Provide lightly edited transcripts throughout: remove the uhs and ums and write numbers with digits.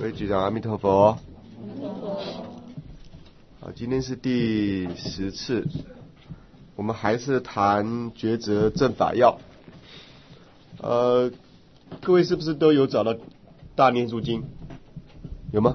各位局长，阿弥陀佛。好，今天是第10次，我们还是谈抉择正法要。各位是不是都有找到大念珠经？有吗？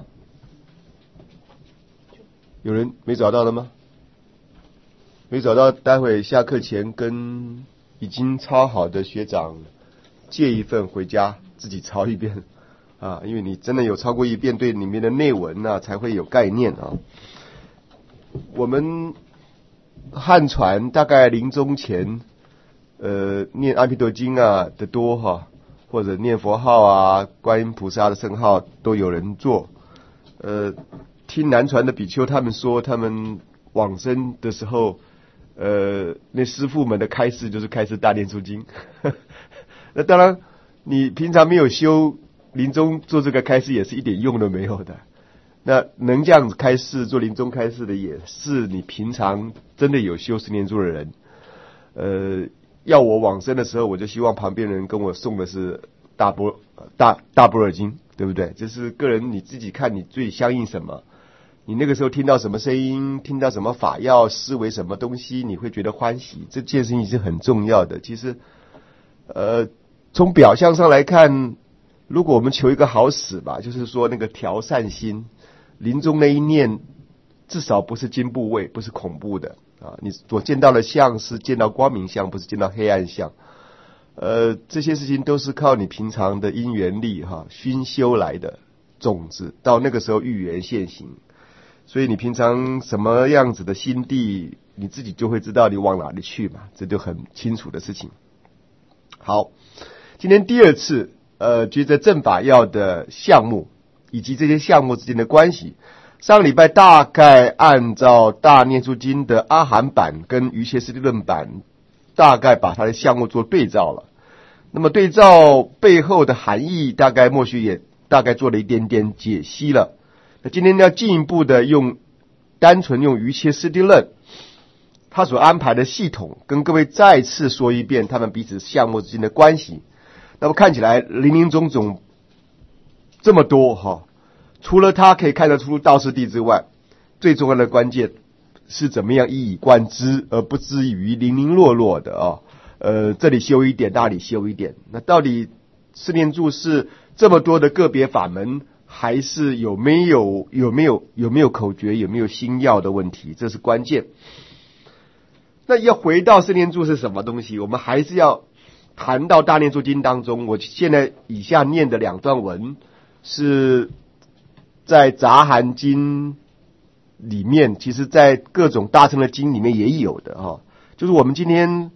有人没找到的吗？没找到，待会下课前跟已经抄好的学长借一份回家自己抄一遍啊，因为你真的有抄过一遍，对里面的内文啊才会有概念啊。我们汉传大概临终前念阿弥陀经啊的多哈，或者念佛号啊、观音菩萨的圣号都有人做。听南传的比丘他们说，他们往生的时候，那师父们的开示就是开示大念珠经。那当然，你平常没有修，临终做这个开示也是一点用都没有的。那能这样子开示做临终开示的，也是你平常真的有修十念珠的人。要我往生的时候，我就希望旁边人跟我诵的是大般若经，对不对？就是个人你自己看你最相应什么，你那个时候听到什么声音，听到什么法要，思维什么东西，你会觉得欢喜，这件事情是很重要的。其实从表象上来看，如果我们求一个好死吧，就是说那个调善心，临终那一念至少不是惊怖位，不是恐怖的啊！你所见到的相是见到光明相，不是见到黑暗相。这些事情都是靠你平常的因缘力熏修来的种子，到那个时候预缘现行。所以你平常什么样子的心地，你自己就会知道你往哪里去嘛，这就很清楚的事情。好，今天第2次抉择正法要的项目以及这些项目之间的关系。上个礼拜大概按照大念珠经的阿含版跟瑜伽师地论版，大概把它的项目做对照了。那么对照背后的含义，大概默许也大概做了一点点解析了。那今天要进一步的单纯用瑜伽师地论他所安排的系统，跟各位再次说一遍他们彼此项目之间的关系。那么看起来林林总总这么多除了他可以看得出道次第之外，最重要的关键是怎么样一以贯之，而不至于零零落落的这里修一点，那里修一点。那到底四念住是这么多的个别法门，还是有没有口诀，有没有心要的问题，这是关键。那要回到四念住是什么东西，我们还是要谈到大念珠经当中。我现在以下念的2段文是在杂含经里面，其实在各种大乘的经里面也有的就是我们今天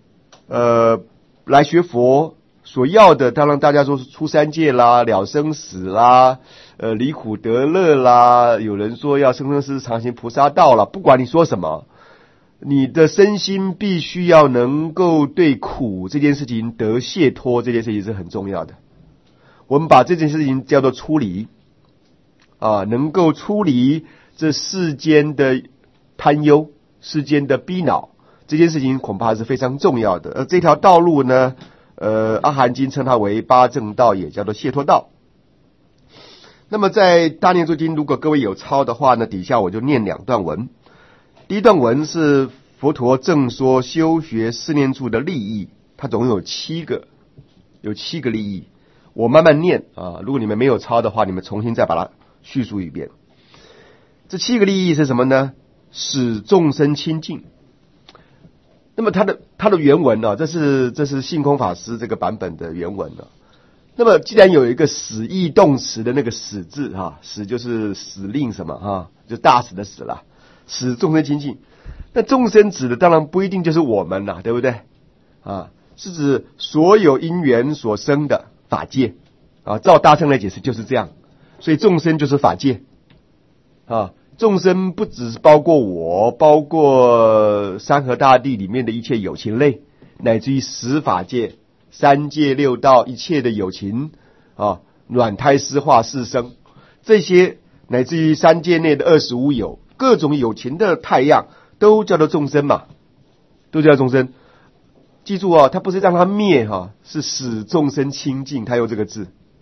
来学佛所要的，当然大家说是出三界啦，了生死啦，离苦得乐啦，有人说要生生世世常行菩萨道啦，不管你说什么，你的身心必须要能够对苦这件事情得解脱，这件事情是很重要的。我们把这件事情叫做出离能够出离这世间的贪忧，世间的逼恼，这件事情恐怕是非常重要的。而这条道路呢，阿含经称它为八正道，也叫做解脱道。那么在大念珠经，如果各位有抄的话呢，底下我就念2段文。第一段文是佛陀正说修学四念住的利益，它总共有7个利益。我慢慢念如果你们没有抄的话，你们重新再把它叙述一遍。这7个利益是什么呢？使众生清净。那么它的原文这是性空法师这个版本的原文那么既然有一个使役动词的那个使字使就是使令什么就大使的使啦，使众生清净。那众生指的当然不一定就是我们啦，对不对是指所有因缘所生的法界照大乘来解释就是这样。所以众生就是法界众生不只是包括我，包括山河大地里面的一切有情类，乃至于10法界、3界6道一切的有情卵胎湿化四生，这些乃至于3界内的25有各种有情的太阳，都叫做众生嘛，都叫众生。记住它不是让它灭是使众生清净，它用这个字。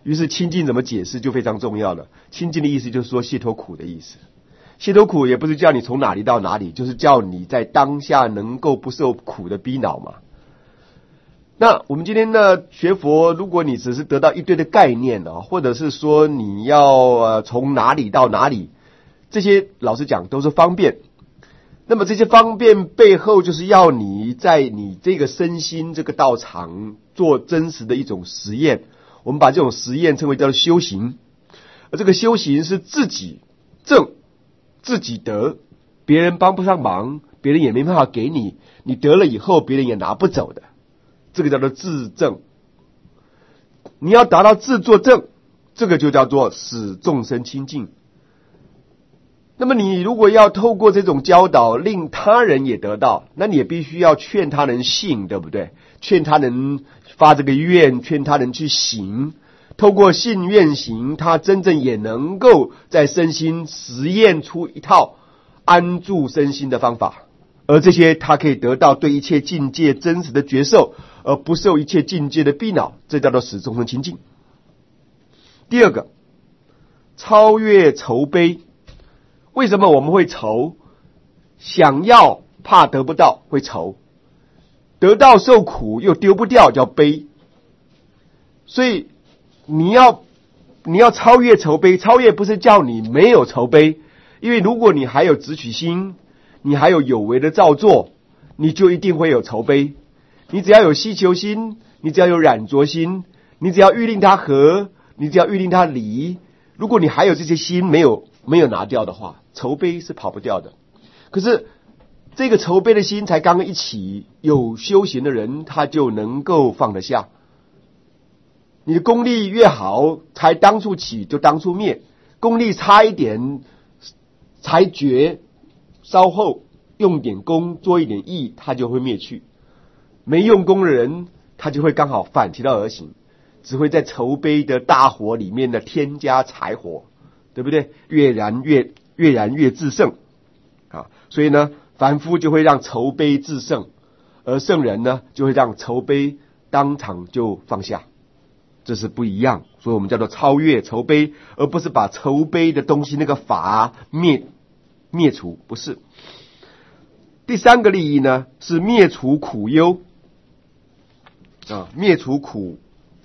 于是清净怎么解释就非常重要了。清净的意思就是说解脱苦的意思。解脱苦也不是叫你从哪里到哪里，就是叫你在当下能够不受苦的逼恼嘛。那我们今天呢学佛，如果你只是得到一堆的概念啊，或者是说你要从哪里到哪里，这些老实讲都是方便。那么这些方便背后就是要你在你这个身心这个道场做真实的一种实验。我们把这种实验称为叫做修行。而这个修行是自己证自己得，别人帮不上忙，别人也没办法给你，你得了以后别人也拿不走的，这个叫做自证。你要达到自作证，这个就叫做使众生清净。那么你如果要透过这种教导令他人也得到，那你也必须要劝他人信，对不对？劝他人发这个愿，劝他人去行，透过信愿行，他真正也能够在身心实验出一套安住身心的方法，而这些他可以得到对一切境界真实的觉受，而不受一切境界的逼恼，这叫做使众生清净。第二个，超越愁悲。为什么我们会愁？想要怕得不到会愁，得到受苦又丢不掉叫悲。所以你要超越愁悲，超越不是叫你没有愁悲，因为如果你还有执取心，你还有有为的造作，你就一定会有愁悲。你只要有希求心，你只要有染着心，你只要欲令它合，你只要欲令它离，如果你还有这些心没有拿掉的话，愁悲是跑不掉的。可是这个愁悲的心才刚刚一起，有修行的人他就能够放得下。你的功力越好，才当初起就当初灭，功力差一点才觉，稍后用点功做一点意，他就会灭去。没用功的人他就会刚好反其道而行，只会在愁悲的大火里面的添加柴火，对不对？越燃越自胜啊！所以呢，凡夫就会让愁悲自胜，而圣人呢就会让愁悲当场就放下，这是不一样。所以我们叫做超越愁悲，而不是把愁悲的东西那个法灭除，不是。第三个利益呢是灭除苦忧啊，灭除苦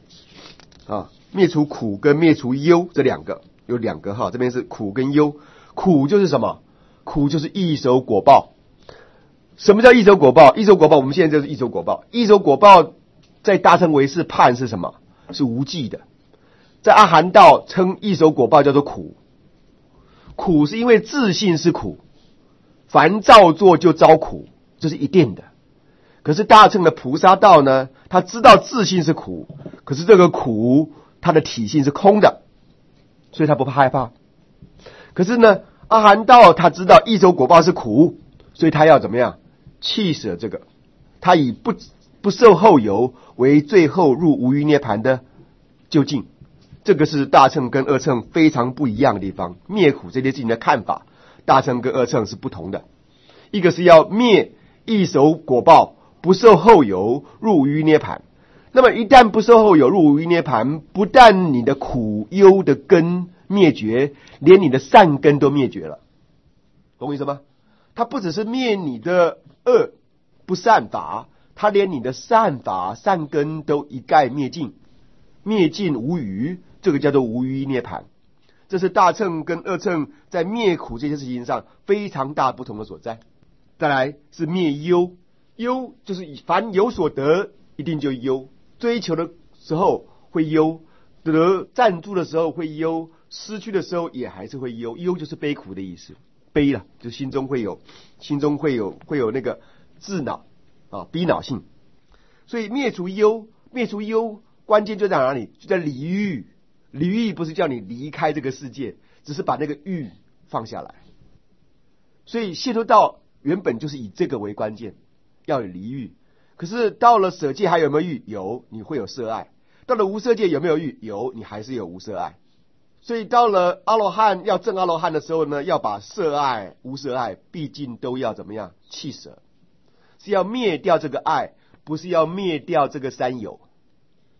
跟灭除忧这两个有两个哈，这边是苦跟忧。苦就是什么？苦就是易熟果报。什么叫易熟果报？易熟果报我们现在就是易熟果报。易熟果报在大乘唯识判是什么？是无记的。在阿含道称易熟果报叫做苦。苦是因为自信是苦，凡造作就遭苦，这是一定的。可是大乘的菩萨道呢，他知道自信是苦，可是这个苦它的体性是空的，所以他不怕害怕。可是呢，阿含道他知道易熟果报是苦，所以他要怎么样？弃舍这个，他以不受后有为最后入无余涅盘的究竟。这个是大乘跟二乘非常不一样的地方。灭苦这件事情的看法，大乘跟二乘是不同的。一个是要灭易熟果报，不受后有入无余涅盘。那么一旦不受后有入无余涅盘，不但你的苦忧的根灭绝，连你的善根都灭绝了，懂我意思吗？它不只是灭你的恶不善法，它连你的善法善根都一概灭尽，灭尽无余，这个叫做无余涅盘。这是大乘跟二乘在灭苦这件事情上非常大不同的所在。再来是灭忧，忧就是凡有所得一定就忧，追求的时候会忧，得赞助的时候会忧，失去的时候也还是会忧。忧就是悲苦的意思，悲了就心中会有那个自恼啊，逼恼性。所以灭除忧关键就在哪里？就在离欲。离欲不是叫你离开这个世界，只是把那个欲放下来。所以解脱道原本就是以这个为关键，要有离欲。可是到了舍界还有没有欲？有，你会有色爱。到了无色界有没有欲？有，你还是有无色爱。所以到了阿罗汉要证阿罗汉的时候呢，要把色爱无色爱毕竟都要怎么样？弃舍，是要灭掉这个爱，不是要灭掉这个三有。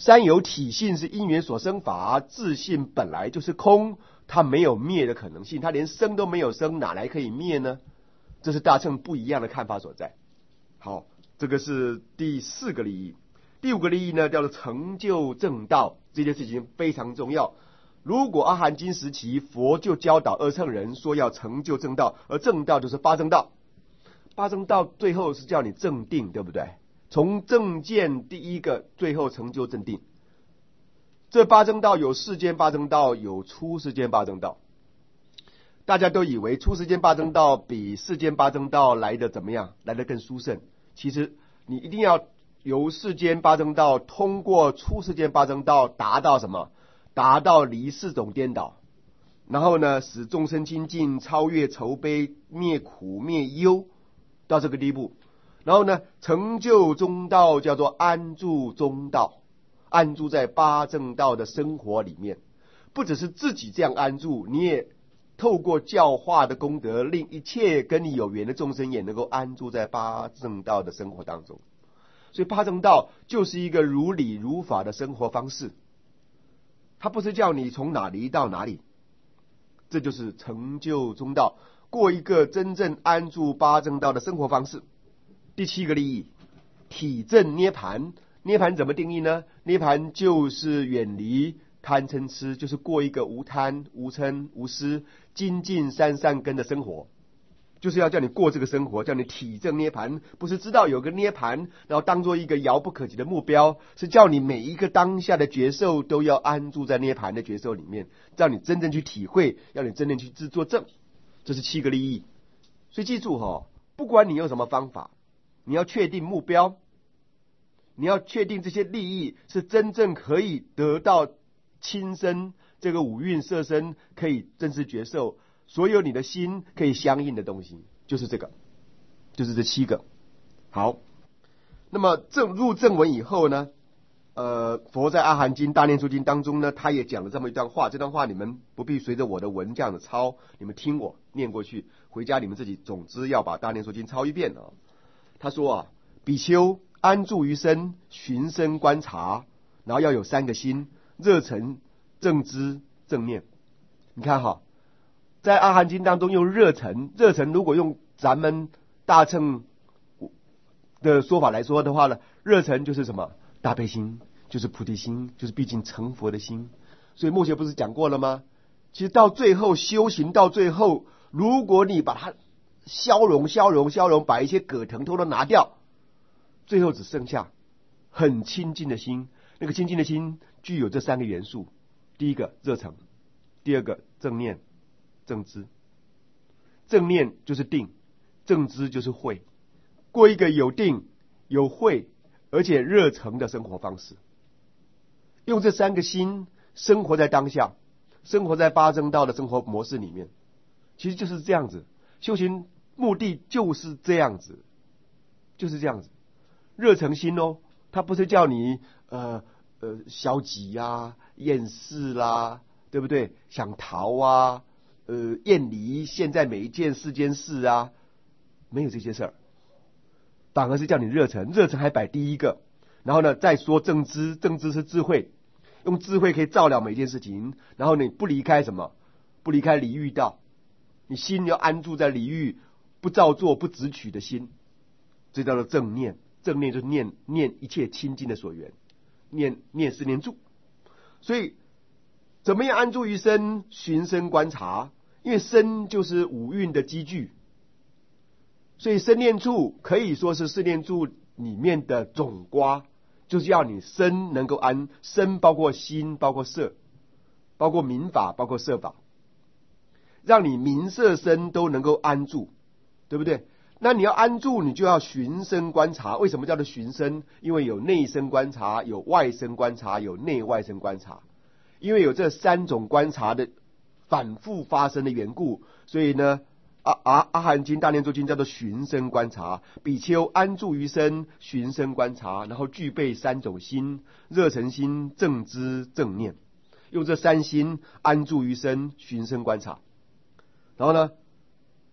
三有体性是因缘所生法，自性本来就是空，它没有灭的可能性，它连生都没有生，哪来可以灭呢？这是大乘不一样的看法所在。好，这个是第4个利益。第5个利益呢，叫做成就正道，这件事情非常重要。如果阿含经时期，佛就教导阿乘人说要成就正道，而正道就是八正道。八正道最后是叫你正定，对不对？从正见第一个，最后成就正定。这八正道有世间八正道，有出世间八正道。大家都以为出世间八正道比世间八正道来的怎么样？来的更殊胜。其实你一定要由世间八正道通过出世间八正道达到什么？达到离4种颠倒，然后呢，使众生清净，超越愁悲，灭苦灭忧，到这个地步。然后呢，成就中道，叫做安住中道，安住在八正道的生活里面。不只是自己这样安住，你也透过教化的功德，令一切跟你有缘的众生也能够安住在八正道的生活当中。所以八正道就是一个如理如法的生活方式，它不是叫你从哪里到哪里，这就是成就中道，过一个真正安住八正道的生活方式。第7个利益，体证涅盘。涅盘怎么定义呢？涅盘就是远离贪嗔痴，就是过一个无贪无嗔无痴精进三善根的生活，就是要叫你过这个生活，叫你体证涅盘。不是知道有个涅盘然后当做一个遥不可及的目标，是叫你每一个当下的觉受都要安住在涅盘的觉受里面，让你真正去体会，要你真正去自作证。这是7个利益。所以记住不管你用什么方法，你要确定目标，你要确定这些利益是真正可以得到亲身这个五蕴色身可以真实觉受，所有你的心可以相应的东西，就是这个，就是这7个。好，那么入正文以后呢，佛在阿含经大念处经当中呢，他也讲了这么一段话，这段话你们不必随着我的文这样的抄，你们听我念过去，回家你们自己总之要把大念处经抄一遍啊。他说比丘安住于身，寻身观察，然后要有3个心：热忱、正知、正念。你看在阿含经当中用热忱，热忱如果用咱们大乘的说法来说的话呢，热忱就是什么？大悲心，就是菩提心，就是毕竟成佛的心。所以末学不是讲过了吗？其实到最后修行到最后，如果你把它消融，把一些葛藤通通拿掉，最后只剩下很清净的心。那个清净的心具有这3个元素：第一个热忱，第2个正念、正知。正念就是定，正知就是慧，过一个有定有慧而且热忱的生活方式。用这3个心生活在当下，生活在八正道的生活模式里面，其实就是这样子。修行目的就是这样子，就是这样子。热诚心它不是叫你消极啊、厌世啦，对不对？想逃啊，厌离现在每一件世间事啊，没有这些事儿，反而是叫你热诚，热诚还摆第一个。然后呢，再说正知，正知是智慧，用智慧可以照料每一件事情。然后你不离开什么？不离开离欲道，你心要安住在离欲，不造作、不执取的心，这叫做正念。正念就是念一切清净的所缘，念是念住。所以怎么样安住于身？寻身观察，因为身就是五蕴的积聚，所以身念处可以说是四念处里面的总瓜，就是要你身能够安。身包括心，包括色，包括民法，包括色法，让你民色身都能够安住，对不对？那你要安住，你就要寻身观察。为什么叫做寻身？因为有内身观察，有外身观察，有内外身观察。因为有这3种观察的反复发生的缘故，所以呢，阿含经大念处经叫做寻身观察。比丘安住于身，寻身观察，然后具备3种心：热诚心、正知、正念。用这3心安住于身，寻身观察。然后呢，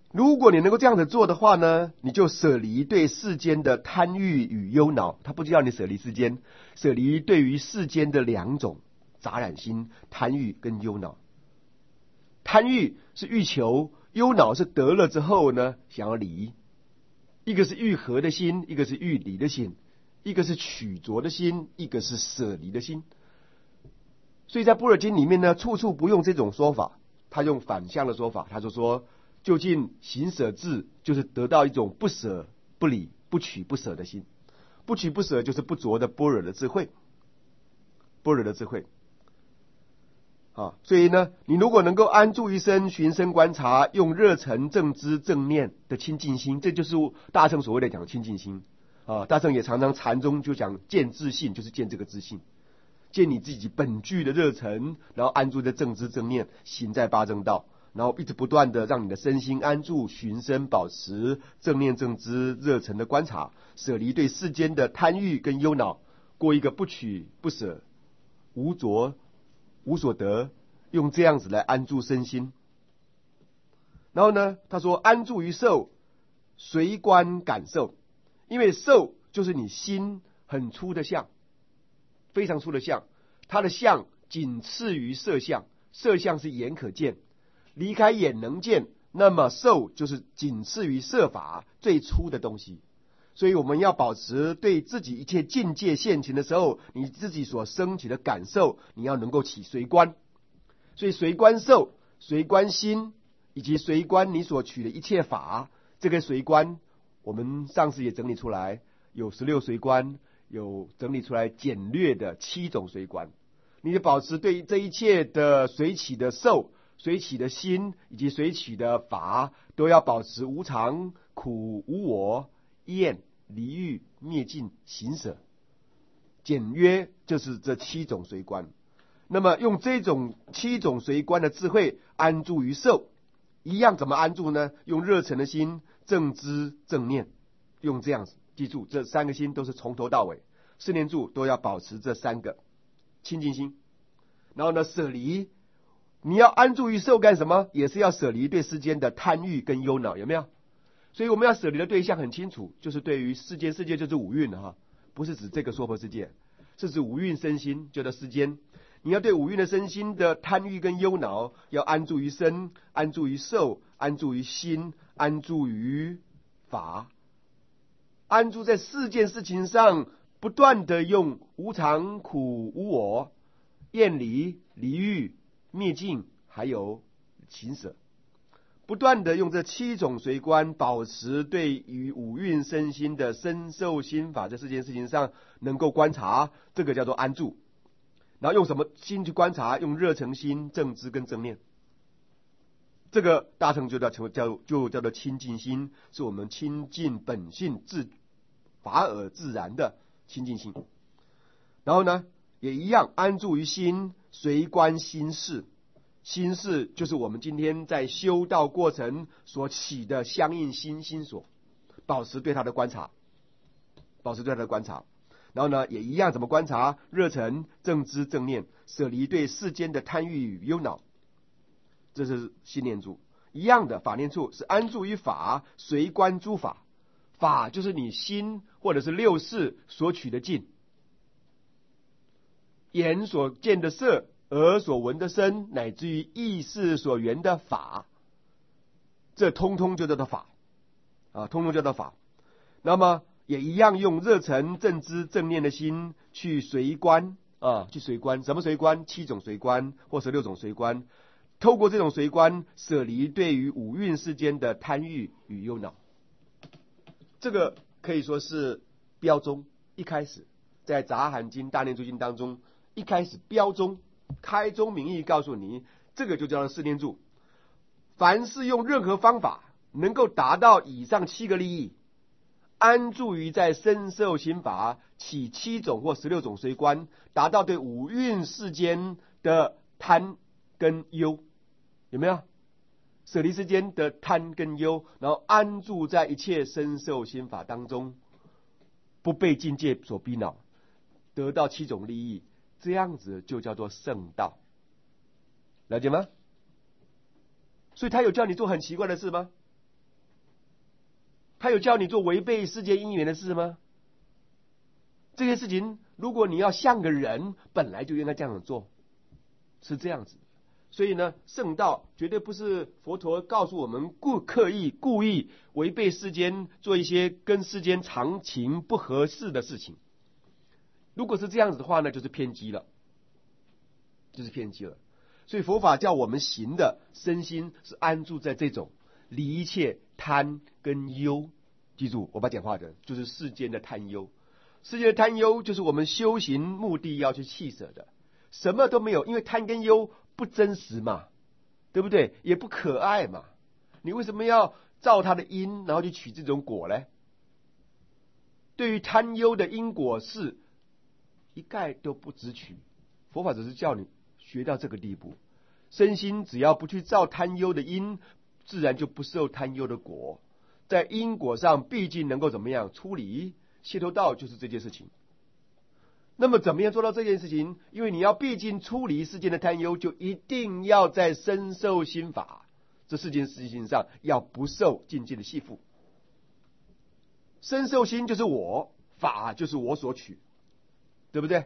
如果你能够这样子做的话呢，你就舍离对世间的贪欲与忧恼。他不知道你舍离世间，舍离对于世间的两种杂染心，贪欲跟忧恼。贪欲是欲求，忧恼是得了之后呢想要离。一个是欲合的心，一个是欲离的心，一个是取着的心，一个是舍离的心。所以在般若经里面呢，处处不用这种说法，他用反向的说法，他就说究竟行舍智就是得到一种不舍不离不取不舍的心，不取不舍就是不着的般若的智慧，般若的智慧所以呢，你如果能够安住于身，寻声观察，用热忱正知正念的清净心，这就是大乘所谓的讲清净心大乘也常常禅宗就讲见自性，就是见这个自性，见你自己本具的热忱，然后安住在正知正念，行在八正道，然后一直不断的让你的身心安住，寻声保持正念正知热忱的观察，舍离对世间的贪欲跟忧恼，过一个不取不舍无着无所得，用这样子来安住身心。然后呢，他说安住于受，随观感受。因为受就是你心很粗的相，非常粗的相，它的相仅次于色相，色相是眼可见，离开眼能见，那么受就是仅次于色法最粗的东西。所以我们要保持对自己一切境界现前的时候，你自己所升起的感受，你要能够起随观。所以随观受、随观心以及随观你所取的一切法，这个随观我们上次也整理出来，有16随观，有整理出来简略的7种随观。你就保持对这一切的随起的受、随起的心以及随起的法，都要保持无常、苦、无我、厌、离欲、灭尽、行舍。简约就是这7种随观。那么用这种7种随观的智慧安住于受，一样怎么安住呢？用热忱的心，正知正念，用这样子。记住，这3个心都是从头到尾4念住都要保持这3个清净心。然后呢，舍离，你要安住于受干什么？也是要舍离对世间的贪欲跟忧恼，有没有？所以我们要舍离的对象很清楚，就是对于世间，世界就是五蕴不是指这个娑婆世界，是指五蕴身心，就在世间。你要对五蕴的身心的贪欲跟忧恼，要安住于身，安住于受，安住于心，安住于法，安住在4件事情上，不断的用无常、苦、无我、厌离、离欲、灭尽，还有行舍，不断的用这7种随观，保持对于五蕴身心的身受心法这4件事情上能够观察，这个叫做安住。然后用什么心去观察？用热诚心、正知跟正念。这个大乘就叫做清净心，是我们清净本性法尔自然的清净心。然后呢，也一样安住于心，随观心事。心事就是我们今天在修道过程所起的相应心所，保持对它的观察，保持对它的观察。然后呢，也一样怎么观察？热忱、正知、正念，舍离对世间的贪欲与忧恼，这是心念住。一样的法念处是安住于法，随观诸法。法就是你心或者是6识所取的境，眼所见的色，耳所闻的声，乃至于意识所缘的法，这通通就叫做法通通叫做法。那么也一样用热忱、正知、正念的心去随观去随观。什么随观？7种随观或16种随观。透过这种随观，舍离对于五蕴世间的贪欲与忧恼。这个可以说是标宗，一开始在杂含经、大念住经当中，一开始标宗开宗明义告诉你，这个就叫做4念住。凡是用任何方法能够达到以上7个利益，安住于在身受心法，起7种或16种随观，达到对五蕴世间的贪跟忧，有没有？舍离世间的贪跟忧，然后安住在一切身受心法当中，不被境界所逼恼，得到7种利益，这样子就叫做圣道，了解吗？所以他有叫你做很奇怪的事吗？ 他有叫你做违背世间因缘的事吗？这些事情，如果你要像个人，本来就应该这样做，是这样子。所以呢，圣道绝对不是佛陀告诉我们故意违背世间，做一些跟世间常情不合适的事情。如果是这样子的话呢，就是偏激了，就是偏激了。所以佛法叫我们行的身心是安住在这种离一切贪跟忧。记住，我把讲话的就是世间的贪忧。世间的贪忧就是我们修行目的要去弃舍的，什么都没有，因为贪跟忧不真实嘛，对不对？也不可爱嘛，你为什么要照他的因，然后去取这种果呢？对于贪忧的因果是一概都不直取，佛法只是叫你学到这个地步，身心只要不去照贪忧的因，自然就不受贪忧的果。在因果上毕竟能够怎么样出离，解脱道就是这件事情。那么怎么样做到这件事情？因为你要毕竟出离世间的贪忧，就一定要在身受心法这四件事情上要不受境界的系缚。身受心就是我，法就是我所取，对不对？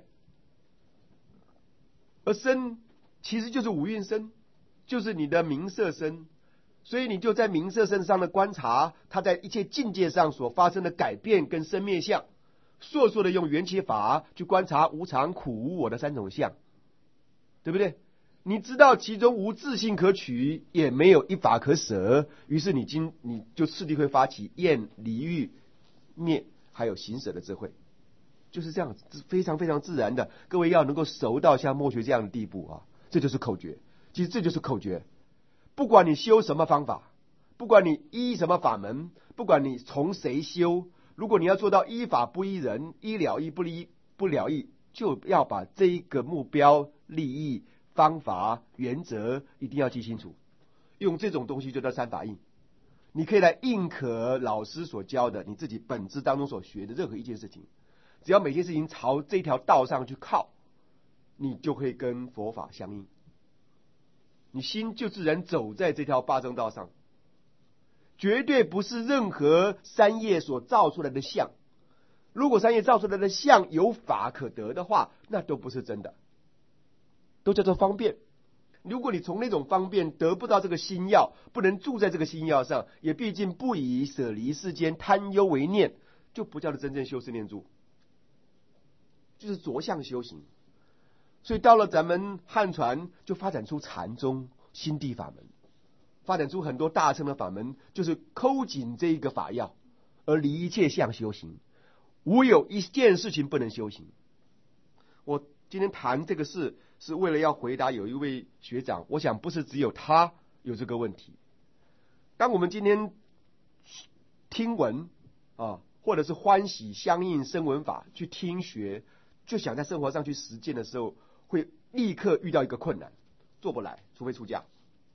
而身其实就是五蕴身，就是你的名色身，所以你就在名色身上的观察，它在一切境界上所发生的改变跟生灭相，烁烁的用缘起法去观察无常、苦、无我的三种相，对不对？你知道其中无自性可取，也没有一法可舍，于是你就次第会发起厌、离、欲、灭，还有行舍的智慧，就是这样子，非常非常自然的。各位要能够熟到像默学这样的地步啊，这就是口诀。其实这就是口诀。不管你修什么方法，不管你依什么法门，不管你从谁修，如果你要做到依法不依人，依了义不了义，就要把这一个目标、利益、方法、原则一定要记清楚。用这种东西就叫三法印。你可以来印可老师所教的，你自己本质当中所学的任何一件事情，只要每件事情朝这条道上去靠，你就会跟佛法相应，你心就自然走在这条八正道上。绝对不是任何三业所造出来的相，如果三业造出来的相有法可得的话，那都不是真的，都叫做方便。如果你从那种方便得不到这个心要，不能住在这个心要上，也毕竟不以舍离世间贪忧为念，就不叫做真正修持念住，就是着相修行。所以到了咱们汉传，就发展出禅宗、心地法门，发展出很多大乘的法门，就是抠紧这一个法要，而离一切相修行。无有一件事情不能修行。我今天谈这个事，是为了要回答有一位学长，我想不是只有他有这个问题。当我们今天听闻或者是欢喜相应声闻法去听学，就想在生活上去实践的时候，会立刻遇到一个困难，做不来，除非出家，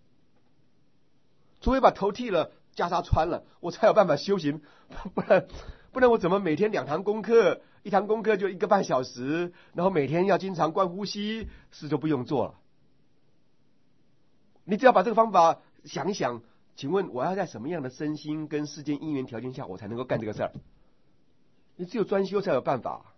除非把头剃了，袈裟穿了，我才有办法修行，不然我怎么每天2堂功课，1堂功课就1个半小时，然后每天要经常观呼吸，事就不用做了。你只要把这个方法想一想，请问我要在什么样的身心跟世间因缘条件下，我才能够干这个事儿？你只有专修才有办法。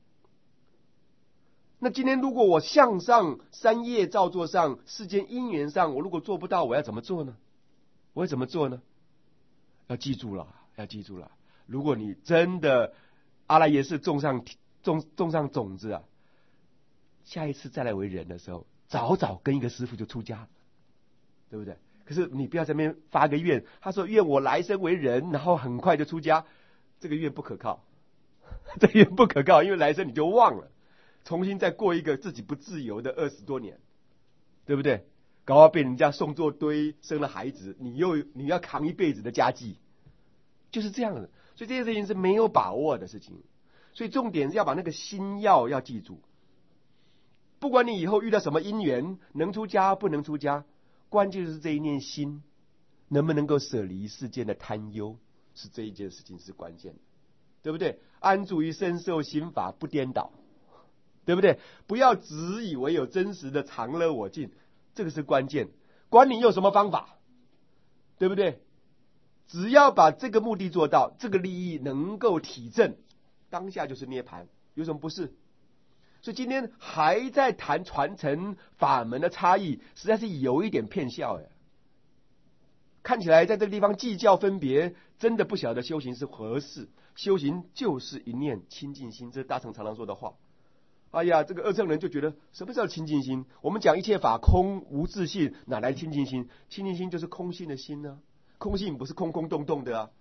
那今天如果我向上三业造作上世间因缘上，我如果做不到，我要怎么做呢？我会怎么做呢？要记住了，要记住了。如果你真的阿赖耶识种上种子啊，下一次再来为人的时候，早跟一个师父就出家了，对不对？可是你不要在那边发个愿，他说愿我来生为人，然后很快就出家，这个愿不可靠，这个愿不可靠，因为来生你就忘了，重新再过一个自己不自由的20多年，对不对？搞到被人家送作堆，生了孩子，你要扛一辈子的家计，就是这样的。所以这件事情是没有把握的事情，所以重点是要把那个心要记住。不管你以后遇到什么因缘，能出家不能出家，关键就是这一念心能不能够舍离世间的贪忧，是这一件事情是关键的，对不对？安住于身受心法不颠倒，对不对？不要只以为有真实的常乐我净，这个是关键。管你用什么方法，对不对？ 只要把这个目的做到，这个利益能够体证，当下就是涅槃，有什么不是？所以今天还在谈传承法门的差异，实在是有一点骗笑呀。看起来在这个地方计较分别，真的不晓得修行是何事。修行就是一念清净心，这是大乘常常说的话。哎呀，这个二乘人就觉得什么叫清净心？我们讲一切法空无自性，哪来清净心？清净心就是空性的心呢、空性不是空空洞洞的啊。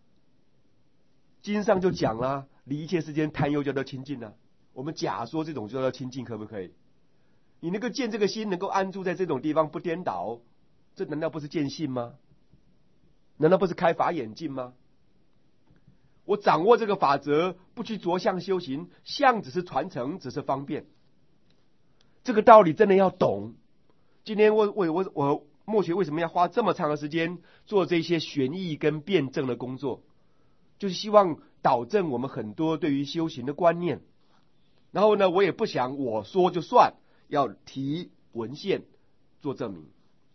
经上就讲啦，离一切世间贪忧叫做清净啊。我们假说这种就叫清净，可不可以？你能够见这个心，能够安住在这种地方不颠倒，这难道不是见性吗？难道不是开法眼镜吗？我掌握这个法则，不去着相修行，相只是传承，只是方便。这个道理真的要懂。今天我默学为什么要花这么长的时间做这些玄义跟辩证的工作，就是希望导正我们很多对于修行的观念。然后呢，我也不想我说就算，要提文献做证明。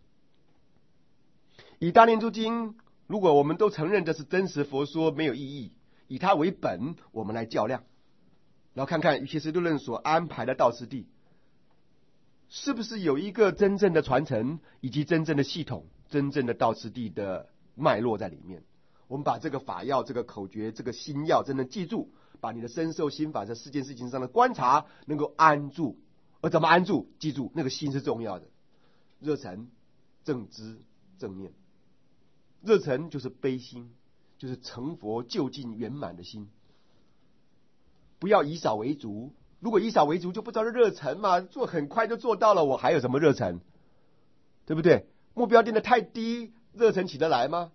以大念珠经，如果我们都承认这是真实佛说，没有异议，以它为本，我们来较量，然后看看瑜伽师地论所安排的道次第，是不是有一个真正的传承，以及真正的系统，真正的道次第的脉络在里面。我们把这个法要、这个口诀、这个心要真的记住，把你的身受心法在4件事情上的观察能够安住。而怎么安住？记住，那个心是重要的。热忱、正知、正念。热忱就是悲心，就是成佛就近圆满的心。不要以少为足，如果以少为足，就不知道是热忱嘛，做很快就做到了，我还有什么热忱？对不对？目标定得太低，热忱起得来吗？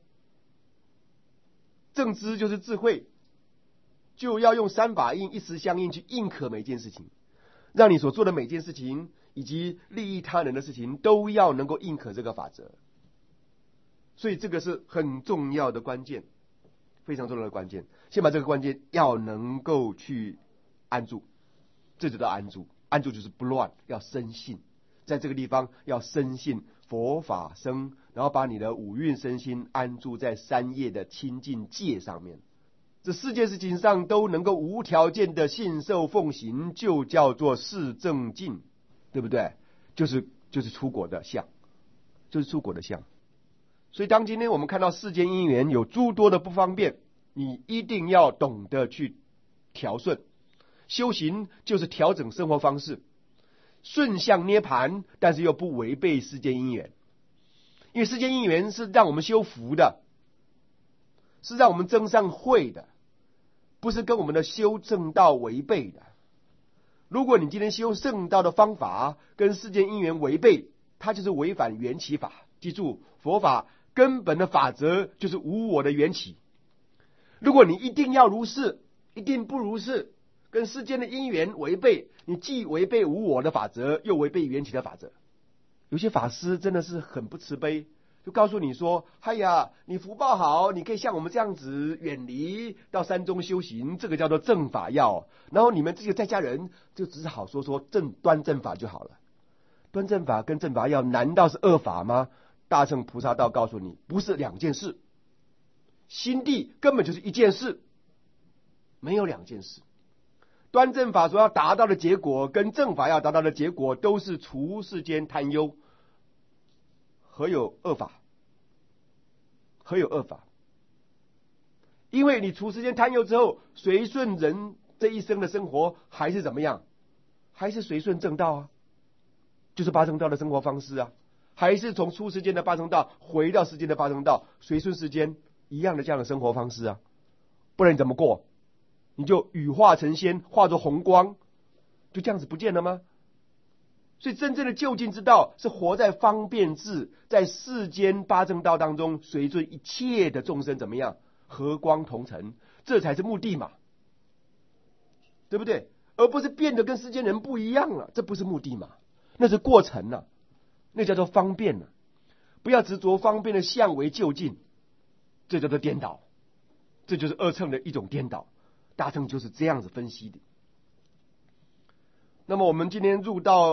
正知就是智慧，就要用三法印，一时相应去印可每件事情，让你所做的每件事情以及利益他人的事情都要能够印可这个法则。所以这个是很重要的关键，非常重要的关键。先把这个关键要能够去安住，这就叫安住。安住就是不乱，要生信，在这个地方要生信佛法生，然后把你的五蕴身心安住在三业的清净界上面。这4件事情上都能够无条件的信受奉行，就叫做四正境，对不对？就是出国的相，就是出国的相。所以当今天我们看到世间因缘有诸多的不方便，你一定要懂得去调顺。修行就是调整生活方式，顺向涅槃，但是又不违背世间因缘。因为世间因缘是让我们修福的，是让我们增上慧的，不是跟我们的修正道违背的。如果你今天修正道的方法跟世间因缘违背，它就是违反缘起法。记住，佛法根本的法则就是无我的缘起。如果你一定要如是，一定不如是，跟世间的因缘违背，你既违背无我的法则，又违背缘起的法则。有些法师真的是很不慈悲，就告诉你说，哎呀，你福报好，你可以像我们这样子远离到山中修行，这个叫做正法要。然后你们这个在家人就只好说端正法就好了。端正法跟正法要难道是恶法吗？大乘菩萨道告诉你，不是2件事。心地根本就是一件事，没有2件事。端正法所要达到的结果跟正法要达到的结果都是除世间贪忧，何有恶法？何有恶法？因为你除世间贪忧之后，随顺人这一生的生活还是怎么样？还是随顺正道啊，就是八正道的生活方式啊，还是从出世间的八正道回到世间的八正道，随顺世间一样的这样的生活方式啊，不然你怎么过？你就羽化成仙，化作红光，就这样子不见了吗？所以真正的究竟之道是活在方便智，在世间八正道当中，随顺一切的众生怎么样，和光同尘，这才是目的嘛，对不对？而不是变得跟世间人不一样了，这不是目的嘛，那是过程啊，那叫做方便啊。不要执着方便的相为究竟，这叫做颠倒，这就是二乘的一种颠倒。大乘就是这样子分析的。那么我们今天入到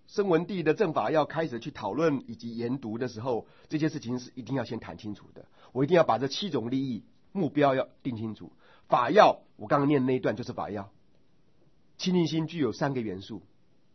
声闻地的正法要开始去讨论以及研读的时候，这件事情是一定要先谈清楚的。我一定要把这7种利益目标要定清楚。法要，我刚刚念的那一段就是法要。清净心具有3个元素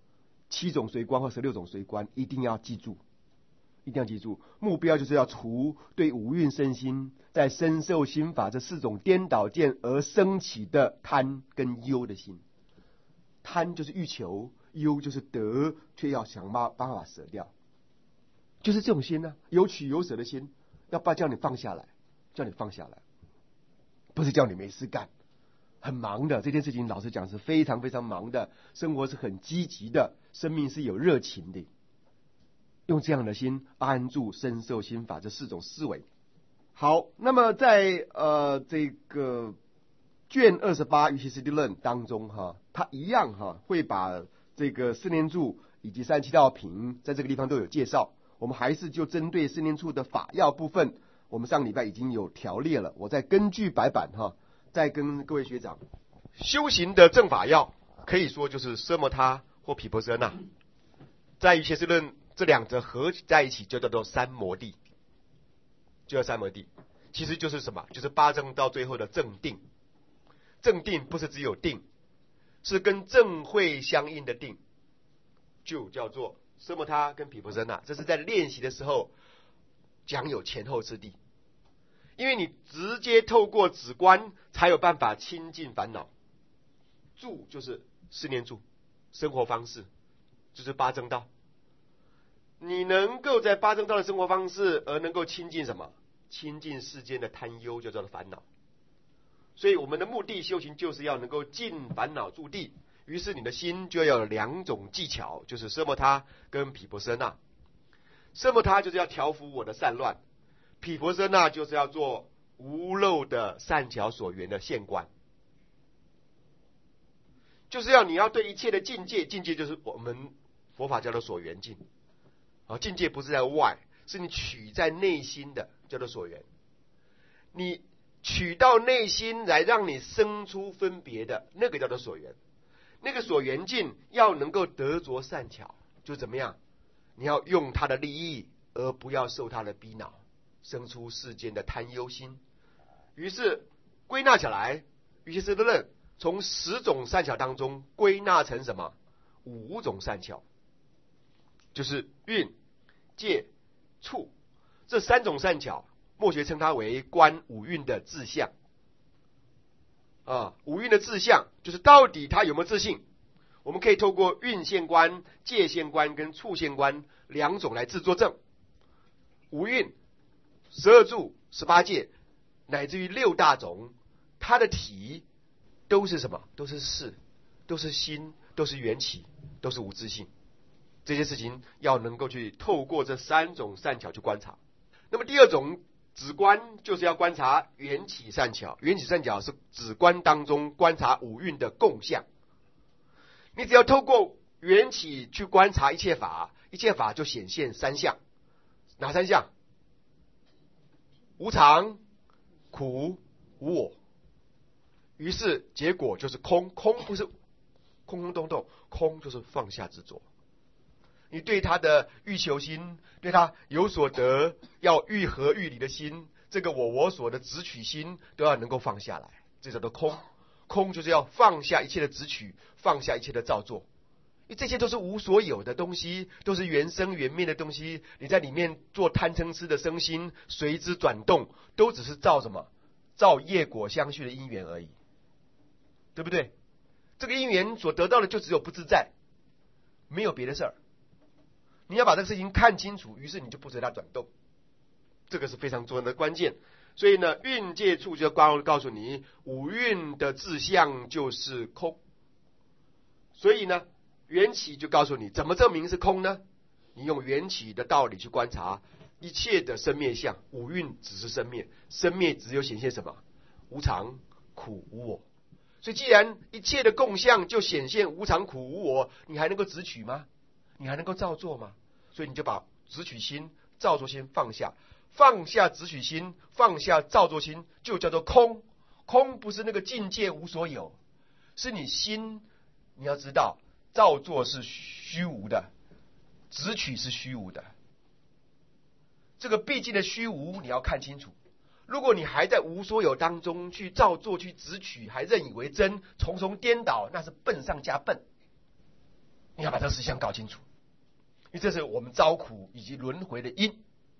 ，7种随观或16种随观，一定要记住，一定要记住。目标就是要除对五蕴身心在身受心法这4种颠倒见而生起的贪跟忧的心。贪就是欲求，忧就是得，却要想办法舍掉，就是这种心呢，有取有舍的心，要不然叫你放下来，叫你放下来，不是叫你没事干，很忙的这件事情，老实讲是非常非常忙的，生活是很积极的，生命是有热情的，用这样的心安住身受心法这4种思维。好，那么在这个卷28瑜伽师地论当中他一样会把这个四念处以及37道品在这个地方都有介绍。我们还是就针对四念处的法要部分，我们上礼拜已经有条列了，我再根据白板再跟各位学长。修行的正法要可以说就是奢摩他或毗婆舍那，在瑜伽师论这2者合在一起就叫做三摩地，就叫三摩地，其实就是什么？就是八正道最后的正定。正定不是只有定，是跟正慧相应的定，就叫做奢摩他跟毗婆舍那。这是在练习的时候讲有前后之地，因为你直接透过止观才有办法清净烦恼。住就是四念住，生活方式就是八正道。你能够在八正道的生活方式而能够清净什么？清净世间的贪忧，叫做烦恼。所以我们的目的修行就是要能够尽烦恼住地，于是你的心就要有2种技巧，就是奢摩他跟毗婆舍那。奢摩他就是要调伏我的散乱，毗婆舍那就是要做无漏的善巧所缘的现观，就是要你要对一切的境界，境界就是我们佛法叫做所缘境境界不是在外，是你取在内心的叫做所缘，你取到内心来让你生出分别的那个叫做所缘。那个所缘境要能够得着善巧，就怎么样？你要用它的利益，而不要受它的逼恼，生出世间的贪忧心。于是归纳起来，瑜伽师地论从10种善巧当中归纳成什么？5种善巧，就是蕴、戒、处这3种善巧。末学称它为观五蕴的自相五蕴的自相就是到底它有没有自性。我们可以透过蕴现观、戒现观跟处现观2种来自作证。五蕴、12住、18戒乃至于6大种，它的体都是什么？都是事，都是心，都是缘起，都是无自性。这些事情要能够去透过这3种善巧去观察。那么第2种止观就是要观察缘起善巧，缘起善巧是止观当中观察五蕴的共相。你只要透过缘起去观察一切法，一切法就显现3相。哪3相？无常、苦、无我。于是结果就是空。空不是空空洞洞，空就是放下执着。你对他的欲求心，对他有所得要欲合欲离的心，这个我所的执取心都要能够放下来，这叫做空。空就是要放下一切的执取，放下一切的造作，因为这些都是无所有的东西，都是原生原灭的东西。你在里面做贪嗔痴的生心，随之转动，都只是造什么？造业果相续的因缘而已，对不对？这个因缘所得到的就只有不自在，没有别的事儿。你要把这个事情看清楚，于是你就不随它转动，这个是非常重要的关键。所以呢，蕴戒处就告诉你，五蕴的自相就是空。所以呢，缘起就告诉你怎么证明是空呢？你用缘起的道理去观察一切的生灭相，五蕴只是生灭，生灭只有显现什么？无常、苦、无我。所以既然一切的共相就显现无常、苦、无我，你还能够执取吗？你还能够造作吗？所以你就把执取心、造作心放下，放下执取心，放下造作心，就叫做空。空不是那个境界无所有，是你心。你要知道，造作是虚无的， 直取是虚无的。这个毕竟的虚无你要看清楚。如果你还在无所有当中去照做去直取，还认以为真，重重颠倒，那是笨上加笨。你要把这个实相搞清楚，因为这是我们遭苦以及轮回的因。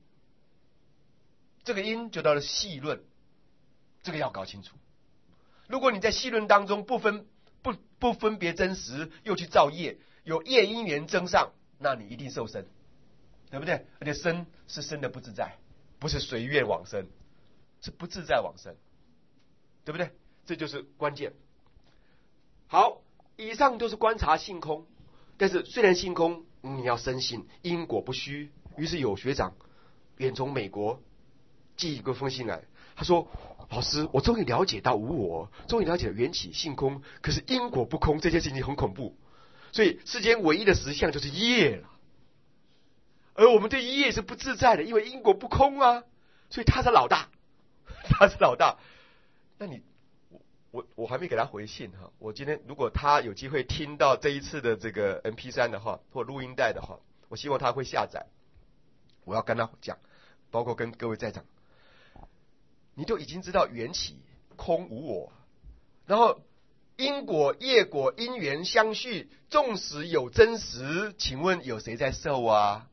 这个因就到了细论，这个要搞清楚。如果你在细论当中不分别真实，又去造业，有业因缘增上，那你一定受生，对不对？而且生是生的不自在，不是随愿往生，是不自在往生，对不对？这就是关键。好，以上都是观察性空，但是虽然性空，你要深信因果不虚。于是有学长远从美国寄一个封信来，他说：“老师，我终于了解到无我，终于了解了缘起性空，可是因果不空这件事情很恐怖。所以世间唯一的实相就是业了。而我们对业是不自在的，因为因果不空啊，所以他是老大，他是老大。那你我还没给他回信哈。我今天如果他有机会听到这一次的这个 MP3 的话，或录音带的话，我希望他会下载。我要跟他讲，包括跟各位在场。”你都已经知道缘起空无我，然后因果业果因缘相续，纵使有真实，请问有谁在受啊？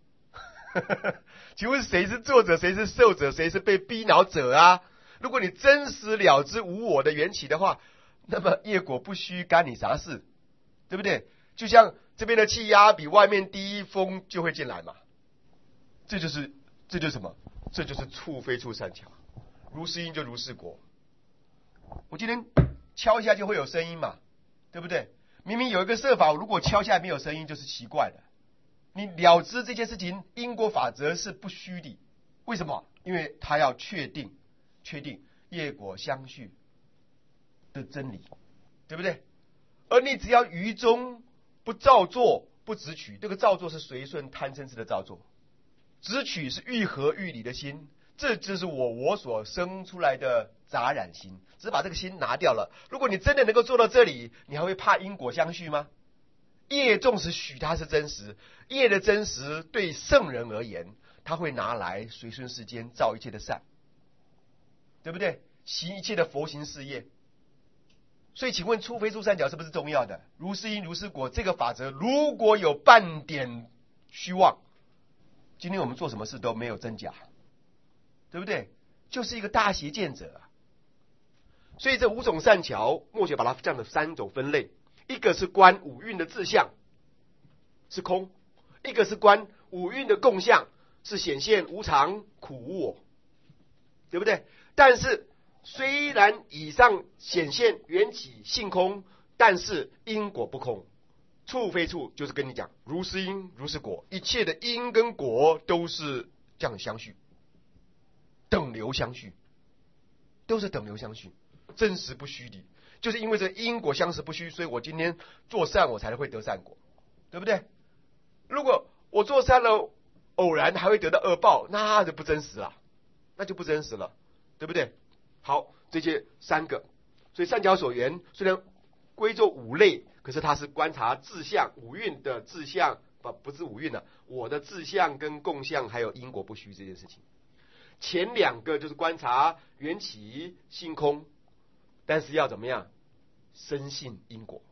请问谁是作者，谁是受者，谁是被逼恼者啊？如果你真实了知无我的缘起的话，那么业果不虚，干你啥事？对不对？就像这边的气压比外面低，风就会进来嘛。这就是什么？这就是处非处善巧。如是因就如是果。我今天敲一下就会有声音嘛，对不对？明明有一个设法，如果敲下来没有声音就是奇怪的。你了知这件事情因果法则是不虚的，为什么？因为他要确定业果相续的真理，对不对？而你只要于中不造作不执取，这个造作是随顺贪嗔痴的造作，执取是欲合欲理的心。这就是我所生出来的杂染心，只是把这个心拿掉了。如果你真的能够做到这里，你还会怕因果相续吗？业纵使许它是真实，业的真实对圣人而言，他会拿来随顺世间造一切的善，对不对？行一切的佛行事业。所以请问处非处善巧是不是重要的？如是因如是果这个法则如果有半点虚妄，今天我们做什么事都没有真假，对不对？就是一个大邪见者啊。所以这五种善巧，墨学把它这样的三种分类：一个是观五蕴的自相，是空；一个是观五蕴的共相，是显现无常、苦无我，对不对？但是虽然以上显现缘起性空，但是因果不空。处非处就是跟你讲，如是因如是果，一切的因跟果都是这样相续。等流相续，都是等流相续，真实不虚的。就是因为这因果相实不虚，所以我今天做善，我才会得善果，对不对？如果我做善了，偶然还会得到恶报，那就不真实了，对不对？好，这些三个，所以善巧所缘虽然归作五类，可是它是观察自相五蕴的自相，不是五蕴的，我的自相跟共相还有因果不虚这件事情。前两个就是观察缘起性空，但是要怎么样？深信因果，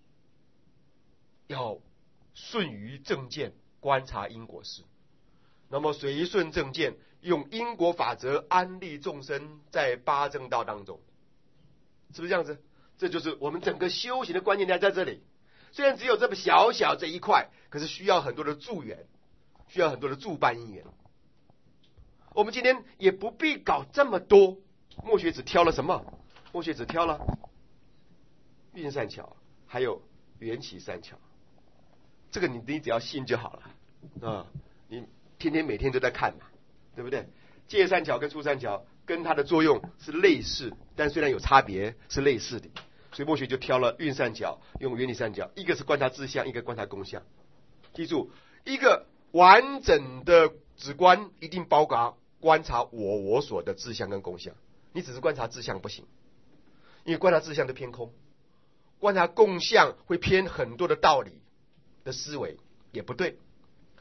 要顺于正见观察因果事。那么随顺正见，用因果法则安利众生在八正道当中，是不是这样子？这就是我们整个修行的关键在这里。虽然只有这么小小这一块，可是需要很多的助缘，需要很多的助伴因缘。我们今天也不必搞这么多，墨学只挑了什么？墨学只挑了蕴善巧，还有缘起善巧。这个你只要信就好了啊！你天天每天都在看嘛，对不对？戒善巧跟处善巧跟它的作用是类似，但虽然有差别，是类似的。所以墨学就挑了蕴善巧，用缘起善巧，一个是观察自相，一个观察共相。记住，一个完整的直观一定包括观察我所的自相跟共相。你只是观察自相不行，因为观察自相就偏空，观察共相会偏很多的道理的思维，也不对。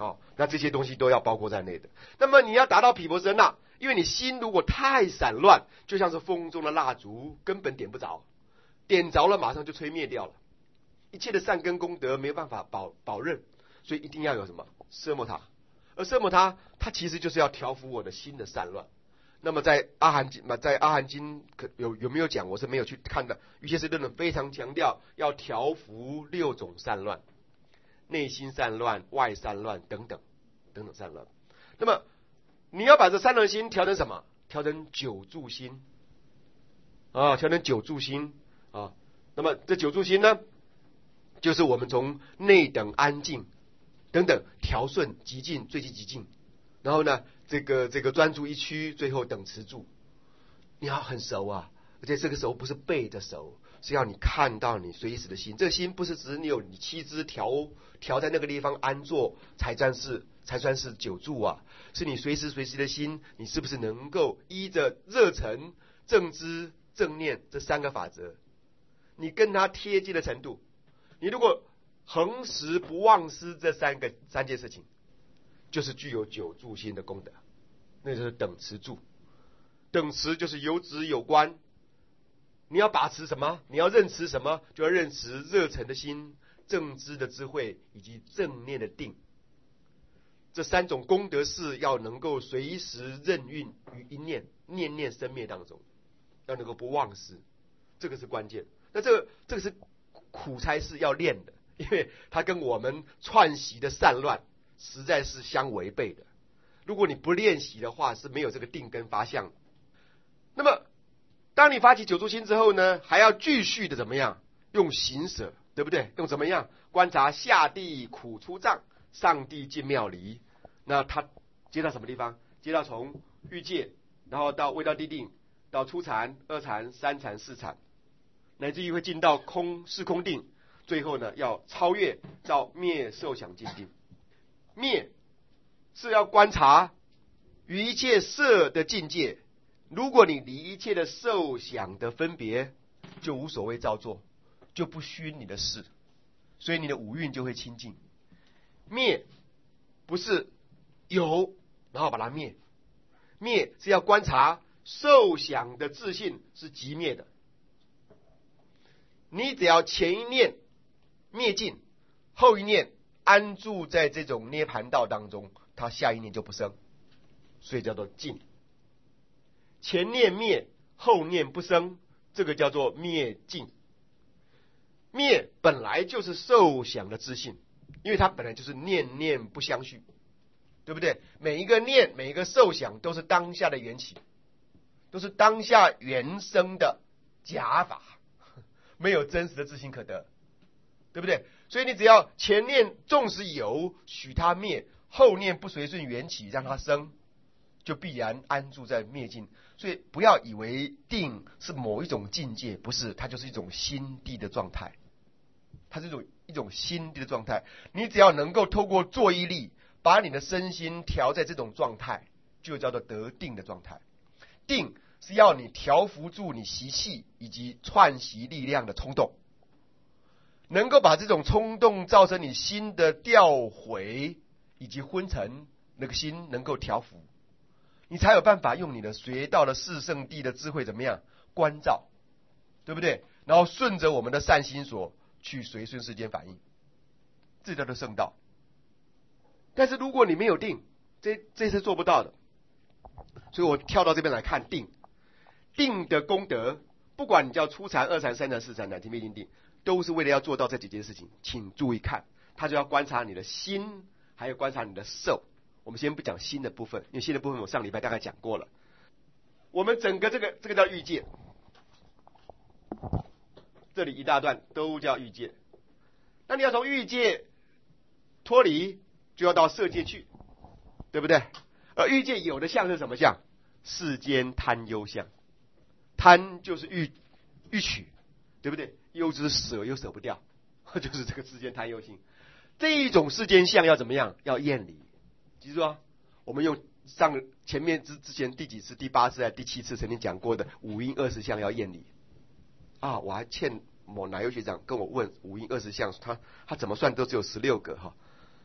好，那这些东西都要包括在内的。那么你要达到毗婆舍那，因为你心如果太散乱，就像是风中的蜡烛，根本点不着，点着了马上就吹灭掉了，一切的善根功德没有办法保任，所以一定要有什么奢摩他，而奢摩他它其实就是要调伏我的心的散乱。那么在阿含经有没有讲？我是没有去看的。瑜伽师论非常强调要调伏6种散乱，内心散乱、外散乱等等散乱。那么你要把这三轮心调成什么？调成九住心啊，调成九住心啊。那么这九住心呢，就是我们从内等安静等等调顺极静最极极静，然后呢这个专注一区，最后等持住。你要很熟啊，而且这个熟不是背的熟，是要你看到你随时的心。这个心不是只你有你7支调在那个地方安坐才算是久住啊，是你随时的心，你是不是能够依着热忱、正知、正念这3个法则，你跟它贴近的程度。你如果恒时不忘失这三件事情，就是具有九住心的功德，那就是等持住。等持就是有止有观，你要把持什么？你要认持什么？就要认持热忱的心、正知的智慧以及正念的定。这3种功德是要能够随时任运于一念，念念生灭当中，要能够不忘失，这个是关键。那这个是苦差事要练的，因为它跟我们串习的散乱实在是相违背的。如果你不练习的话，是没有这个定根发相的。那么当你发起九住心之后呢，还要继续的怎么样？用行舍，对不对？用怎么样？观察下地苦出障，上地进妙离。那它接到什么地方？接到从欲界，然后到未到地定，到初禅、2禅、3禅、4禅，乃至于会进到是空定，最后呢要超越到灭受想净定。灭是要观察于一切色的境界，如果你离一切的受想的分别，就无所谓造作，就不虚你的事，所以你的五蕴就会清净。灭不是有然后把它灭，灭是要观察受想的自性是即灭的。你只要前一念灭尽，后一念安住在这种涅盘道当中，它下一念就不生，所以叫做尽。前念灭，后念不生，这个叫做灭尽。灭本来就是受想的自性，因为它本来就是念念不相续，对不对？每一个念，每一个受想都是当下的缘起，都是当下原生的假法，没有真实的自性可得，对不对？所以你只要前念纵使有，许它灭，后念不随顺缘起让它生，就必然安住在灭尽。所以不要以为定是某一种境界，不是，它就是一种心地的状态，它是一种心地的状态。你只要能够透过作意力把你的身心调在这种状态，就叫做得定的状态。定是要你调伏住你习气以及串习力量的冲动，能够把这种冲动造成你心的掉回以及昏沉，那个心能够调伏，你才有办法用你的学到了四圣谛的智慧怎么样观照，对不对？然后顺着我们的善心所去随顺世间反应，这叫做圣道。但是如果你没有定，这是做不到的。所以我跳到这边来看定的功德，不管你叫初禅、2禅、3禅、4禅乃至灭尽定，都是为了要做到这几件事情。请注意看，他就要观察你的心，还有观察你的受。我们先不讲心的部分，因为心的部分我上礼拜大概讲过了。我们整个这个叫欲界，这里一大段都叫欲界。那你要从欲界脱离，就要到色界去，对不对？而欲界有的相是什么相？世间贪忧相。贪就是欲取，对不对？忧之舍又舍不掉，就是这个世间贪忧性。这一种世间相要怎么样？要厌离。记住啊，我们用前面之前第几次？第8次还是第7次曾经讲过的五阴20相要厌离啊！我还欠某哪位学长跟我问五阴20相，他怎么算都只有16个哈。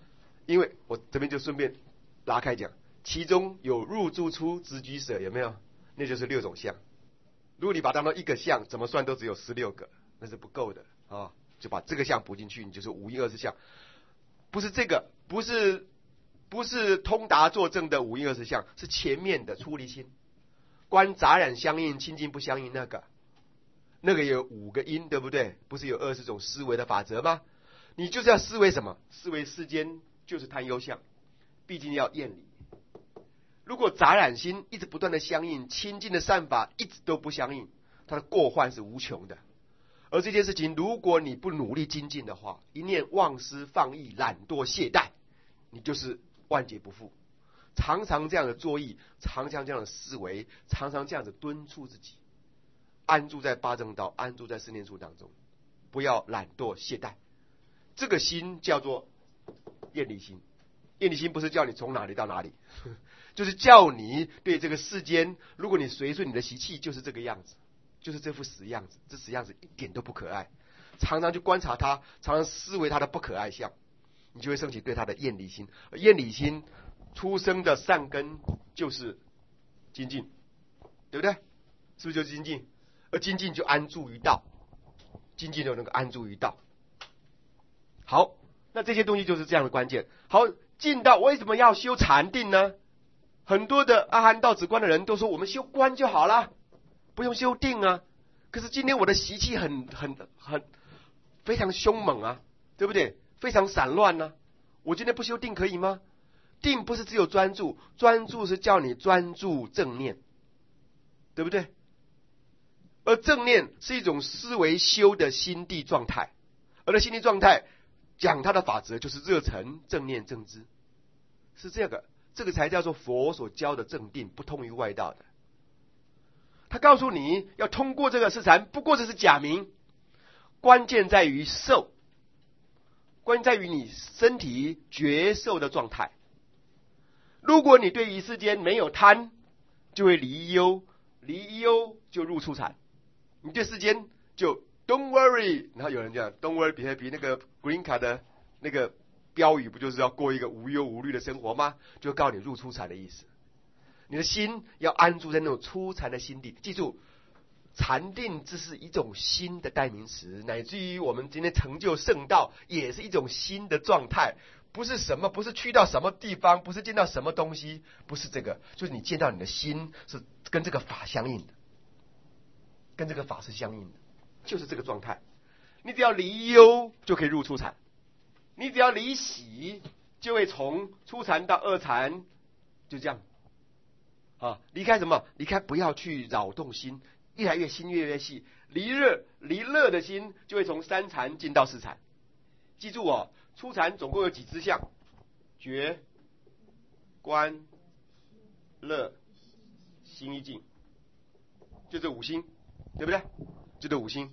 因为我这边就顺便拉开讲，其中有入住出直居舍，有没有？那就是6种相。如果你把它当成一个相，怎么算都只有16个，那是不够的啊！就把这个相补进去，你就是五阴20相。不是这个，不是通达作证的五阴20相，是前面的出离心，观杂染相应、清净不相应那个有5个因，对不对？不是有20种思维的法则吗？你就是要思维什么？思维世间就是贪忧相，毕竟要厌离。如果杂染心一直不断的相应，清净的善法一直都不相应，它的过患是无穷的。而这件事情，如果你不努力精进的话，一念忘失、放逸、懒惰、懈怠，你就是万劫不复。常常这样的作意，常常这样的思维，常常这样子敦促自己，安住在八正道，安住在四念处当中，不要懒惰懈怠。这个心叫做厌离心。厌离心不是叫你从哪里到哪里，就是叫你对这个世间，如果你随顺你的习气，就是这个样子，就是这副死样子。这死样子一点都不可爱，常常去观察它，常常思维它的不可爱相，你就会升起对它的厌离心。而厌离心出生的善根就是精进，对不对？是不是就是精进？而精进就安住于道，精进就能够安住于道。好，那这些东西就是这样的关键。好，进道为什么要修禅定呢？很多的阿含道止观的人都说我们修观就好了，不用修定啊。可是今天我的习气很非常凶猛啊，对不对？非常散乱啊，我今天不修定可以吗？定不是只有专注，专注是叫你专注正念，对不对？而正念是一种思维修的心地状态，而的心地状态讲它的法则就是热忱、正念、正知，是这个才叫做佛所教的正定，不通于外道的。他告诉你要通过这个是禅，不过这是假名，关键在于受，关键在于你身体觉受的状态。如果你对于世间没有贪，就会离忧，离忧就入初禅。你对世间就 Don't worry， 然后有人讲 Don't worry比那个 Green Card 的那个标语不就是要过一个无忧无虑的生活吗？就告诉你入初禅的意思。你的心要安住在那种初禅的心地，记住，禅定只是一种心的代名词，乃至于我们今天成就圣道也是一种心的状态，不是去到什么地方，不是见到什么东西，不是这个，就是你见到你的心是跟这个法相应的，跟这个法是相应的，就是这个状态。你只要离忧就可以入初禅，你只要离喜就会从初禅到二禅，就这样啊，离开什么？离开不要去扰动心，越来越心越来越细。离乐的心就会从三禅进到四禅。记住哦，初禅总共有几支相？觉、观、乐、心一境，就这五心，对不对？就这五心。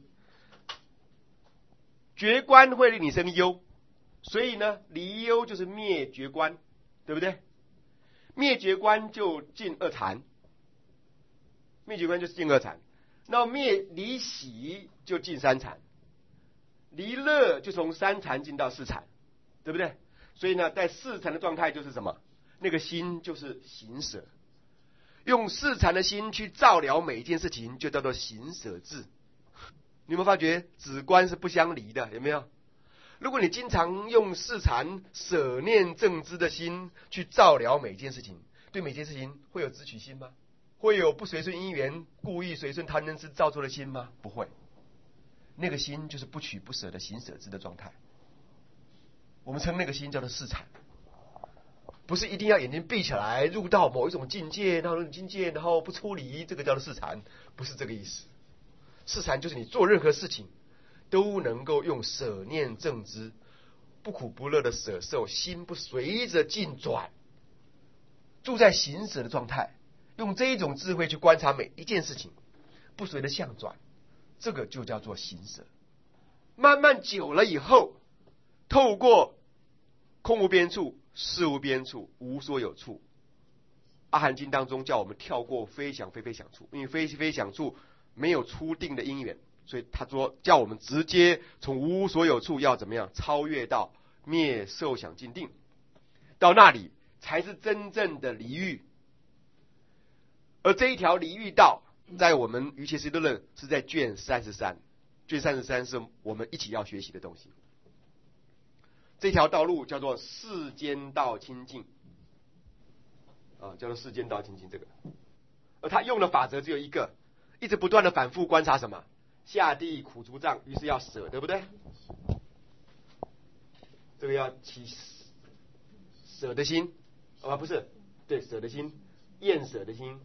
觉观会令你生忧，所以呢，离忧就是灭觉观，对不对？灭觉观就进二禅，灭觉观就是进二禅。那离喜就进三禅，离乐就从三禅进到四禅，对不对？所以呢，在四禅的状态就是什么？那个心就是行舍，用四禅的心去照料每一件事情，就叫做行舍智。你有没有发觉止观是不相离的？有没有？如果你经常用四禅舍念正知的心去照料每件事情，对每件事情会有执取心吗？会有不随顺因缘故意随顺贪嗔痴造作的心吗？不会，那个心就是不取不舍的行舍智的状态。我们称那个心叫做四禅，不是一定要眼睛闭起来入到某一种境界，然后不出离，这个叫做四禅，不是这个意思。四禅就是你做任何事情都能够用舍念正知，不苦不乐的舍受，心不随着境转，住在行舍的状态，用这一种智慧去观察每一件事情，不随着相转，这个就叫做行舍。慢慢久了以后，透过空无边处、事无边处、无所有处，阿含经当中叫我们跳过非想非非想处，因为非非想处没有初定的因缘，所以他说叫我们直接从无所有处要怎么样超越到灭受想尽定。 到那里才是真正的离欲。而这一条离欲道，在我们瑜伽师理论是在卷33，卷33是我们一起要学习的东西。这条道路叫做世间道清净，叫做世间道清净这个。而他用的法则只有一个，一直不断的反复观察什么？下地苦除障，于是要舍，对不对？这个要起舍的心，不是，对，舍的心，厌舍的心。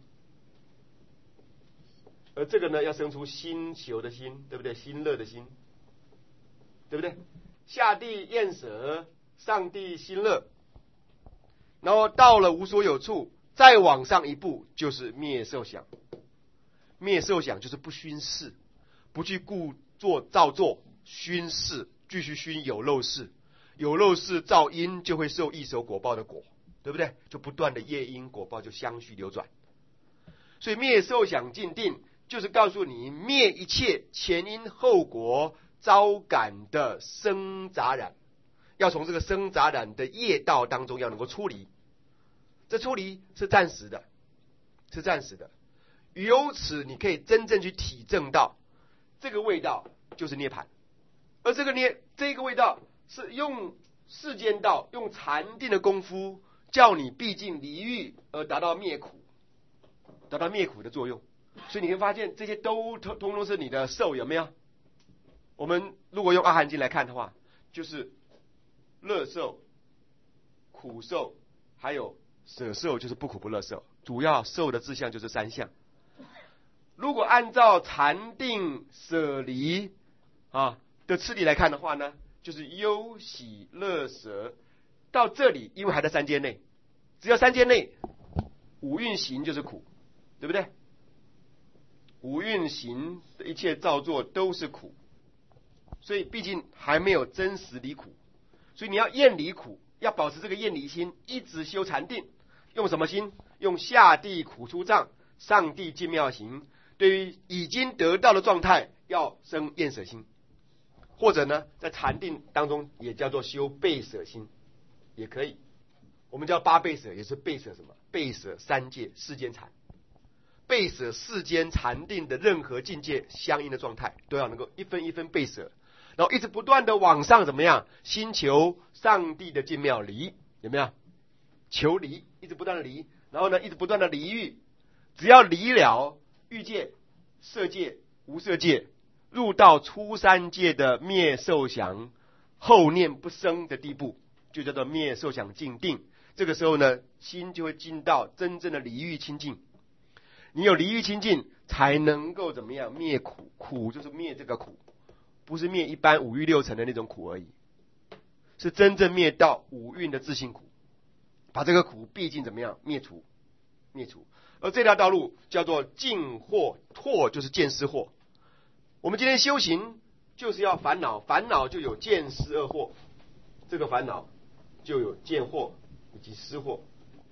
而这个呢，要生出心求的心，对不对？心乐的心，对不对？下地厌舍，上地心乐，然后到了无所有处，再往上一步就是灭受想。灭受想就是不熏视，不去故作造作，熏视，继续熏有漏视，有漏视造因，就会受异熟果报的果，对不对？就不断的业因果报就相续流转。所以灭受想尽定，就是告诉你灭一切前因后果招感的生杂染，要从这个生杂染的业道当中要能够出离。这出离是暂时的，是暂时的。由此你可以真正去体证到这个味道就是涅槃，而这个味道是用世间道用禅定的功夫叫你毕竟离欲而达到灭苦，达到灭苦的作用。所以你会发现这些通通是你的受，有没有？我们如果用阿含经来看的话，就是乐受、苦受还有舍受，就是不苦不乐受，主要受的志向就是三项。如果按照禅定舍离的次第来看的话呢，就是忧喜乐舍。到这里因为还在三界内，只要三界内五蕴行就是苦，对不对？五蕴行的一切造作都是苦，所以毕竟还没有真实离苦，所以你要厌离苦，要保持这个厌离心，一直修禅定。用什么心？用下地苦除障，上地尽妙行。对于已经得到的状态，要生厌舍心，或者呢，在禅定当中也叫做修备舍心，也可以。我们叫八备舍，也是备舍什么？备舍三界世间禅，备舍世间禅定的任何境界相应的状态，都要能够一分一分备舍，然后一直不断的往上怎么样？心求上帝的尽妙离，有没有？求离，一直不断的离，然后呢，一直不断的离欲，只要离了欲界、色界、无色界，入到初三界的灭受想后念不生的地步，就叫做灭受想净定。这个时候呢，心就会进到真正的离欲清净。你有离欲清净，才能够怎么样？灭苦。苦就是灭这个苦，不是灭一般五欲六尘的那种苦而已，是真正灭到五蕴的自性苦，把这个苦毕竟怎么样？灭除。而这条道路叫做净惑，惑就是见思惑。我们今天修行就是要烦恼，烦恼就有见思二惑，这个烦恼就有见惑以及思惑。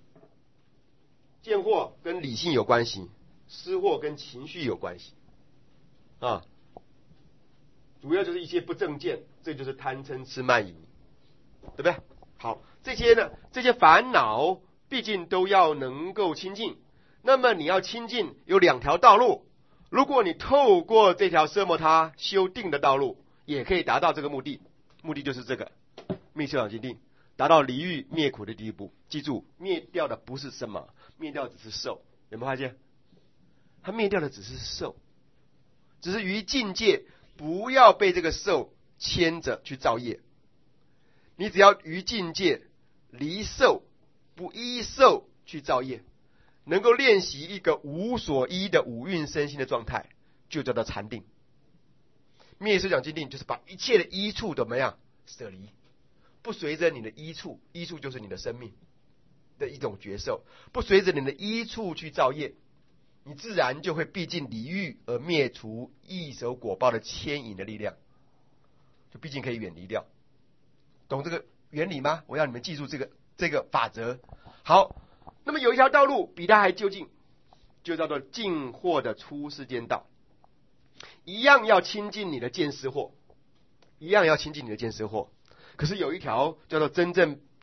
见惑跟理性有关系，思惑跟情绪有关系主要就是一些不正见，这就是贪嗔痴慢疑，对不对？好，这些烦恼毕竟都要能够清净。那么你要清净有两条道路，如果你透过这条奢摩他修定的道路，也可以达到这个目的。目的就是这个灭受想净定，达到离欲灭苦的第一步。记住，灭掉的不是什么，灭掉只是受。有没有发现？它灭掉的只是受，只是于境界不要被这个受牵着去造业。你只要于境界离受，不依受去造业，能够练习一个无所依的五蕴身心的状态，就叫做禅定。灭受想净定就是把一切的依处怎么样舍离，不随着你的依处，依处就是你的生命的一种觉受，不随着你的依处去造业，你自然就会毕竟离欲而灭除异熟果报的牵引的力量，就毕竟可以远离掉。懂这个原理吗？我要你们记住这个法则。好，那么有一条道路比它还究竟，就叫做净惑的出世间道，一样要亲近你的见思惑，可是有一条叫做真正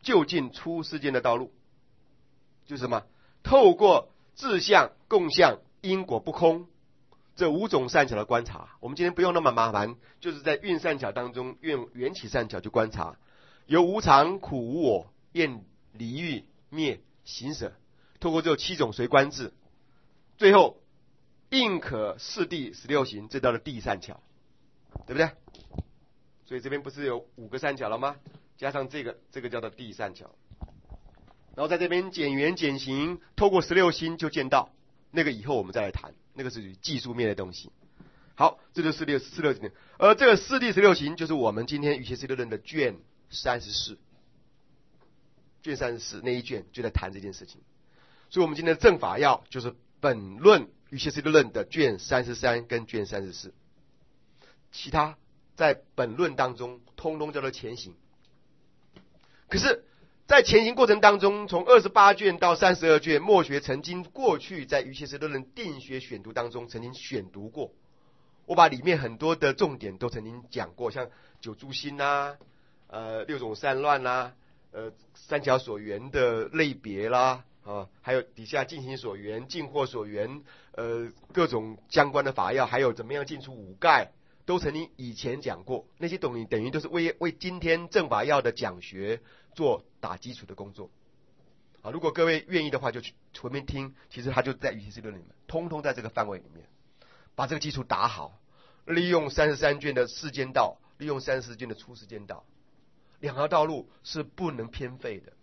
就近出世间的道路，就是什么？透过自相、共相、因果不空这5种善巧的观察。我们今天不用那么麻烦，就是在运善巧当中用缘起善巧去观察，由无常、苦、无我、厌、离、欲、灭、行、舍，透过这7种随观智，最后应可四谛16行，这叫做谛善巧，对不对？所以这边不是有5个善巧了吗？加上这个叫做谛善巧。然后在这边减缘减行，透过16心就见道，那个以后我们再来谈，那个是技术面的东西。好，这就是16行。而这个四谛16行就是我们今天瑜伽师地论的卷34，卷34那一卷就在谈这件事情。所以我们今天的正法要就是本论瑜伽师地论的卷33跟卷34，其他在本论当中通通叫做前行。可是在前行过程当中，从28卷到32卷，墨学曾经过去在瑜伽师地论定学选读当中曾经选读过，我把里面很多的重点都曾经讲过，像九诸心啦、6种散乱啦、三巧所缘的类别啦，还有底下进行所缘、进惑所缘，各种相关的法要，还有怎么样进出五盖，都曾经以前讲过。那些等于都是为今天正法要的讲学做打基础的工作。如果各位愿意的话，就去回面听，其实它就在瑜伽师地论里面，通通在这个范围里面，把这个基础打好，利用33卷的世间道，利用34卷的出世间道，2条道路是不能偏废的。